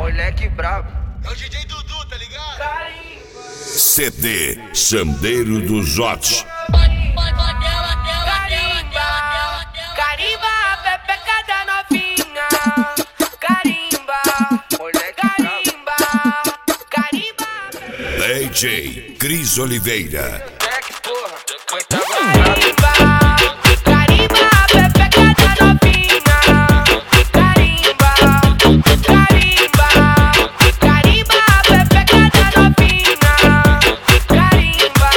moleque brabo. É o DJ Dudu, tá ligado? CD Sandeiro dos Otes. Carimba, pepeca da novinha. Carimba, moleque carimba. Carimba. DJ Cris Oliveira. Moleque, porra, foi Carimba, carimba, pepeca da novinha. Carimba, carimba, carimba, pepeca da novinha. Carimba.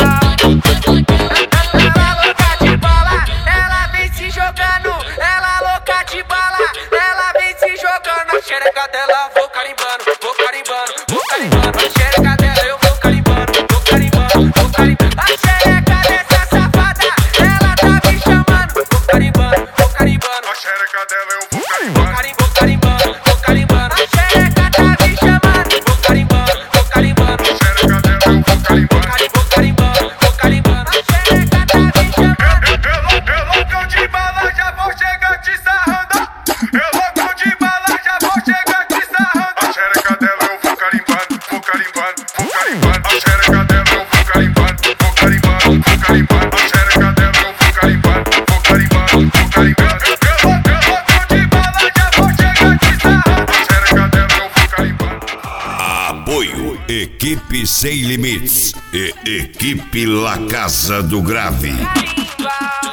Ela louca de bola, ela vem se jogando. Ela louca de bola, ela vem se jogando. A xereca dela vou carimbando, vou carimbando, vou carimbando. A xereca dela eu vou carimbando, vou carimbando, vou carimbando. A xereca dessa safada, ela tá me chamando. Vou carimbando, vou carimbando. A xereca dela eu vou carimbando. Vou carimbando, vou carimbando. A xereca tá me chamando. Vou carimbando, vou carimbando. A xereca dela eu vou carimbando. Vou carimbando, vou carimbando. A xereca tá me chamando. Eu loucão de bala, já vou chegar te sarrando. Eu loucão de bala, já vou chegar te sarrando. A xereca dela eu vou carimbando, vou carimbando, vou carimbando. A xereca dela eu vou carimbando, vou carimbando, vou carimbando. A xereca dela eu vou carimbando, vou carimbando, vou carimbando. Eu loucão de bala, já vou chegar te sarrando. A xereca dela eu vou carimbando. Apoio Equipe Sem Limites e Equipe La Casa do Grave. Carimba.